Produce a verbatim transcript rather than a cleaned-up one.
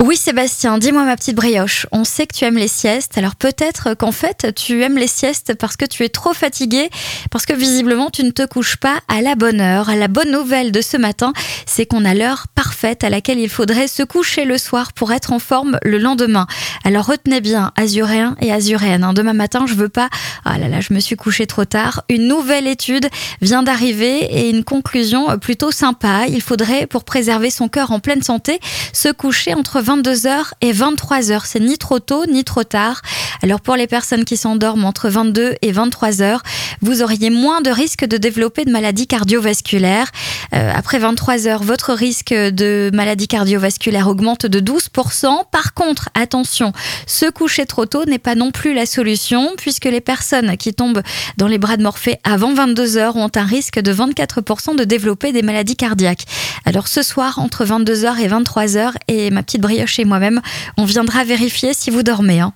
Oui Sébastien, dis-moi ma petite brioche, on sait que tu aimes les siestes, alors peut-être qu'en fait tu aimes les siestes parce que tu es trop fatigué, parce que visiblement tu ne te couches pas à la bonne heure. La bonne nouvelle de ce matin, c'est qu'on a l'heure parfaite à laquelle il faudrait se coucher le soir pour être en forme le lendemain. Alors retenez bien, azuréens et azuréennes, hein, demain matin je veux pas, ah là là je me suis couché trop tard, une nouvelle étude vient d'arriver et une conclusion plutôt sympa. Il faudrait, pour préserver son cœur en pleine santé, se coucher entre vingt-deux heures et vingt-trois heures. C'est ni trop tôt ni trop tard. Alors pour les personnes qui s'endorment entre vingt-deux et vingt-trois heures, vous auriez moins de risques de développer de maladies cardiovasculaires. Euh, après vingt-trois heures, votre risque de maladie cardiovasculaire augmente de douze pour cent. Par contre, attention, se coucher trop tôt n'est pas non plus la solution, puisque les personnes qui tombent dans les bras de Morphée avant vingt-deux heures ont un risque de vingt-quatre pour cent de développer des maladies cardiaques. Alors ce soir, entre vingt-deux heures et vingt-trois heures, et ma petite brioche et moi-même, on viendra vérifier si vous dormez. Hein.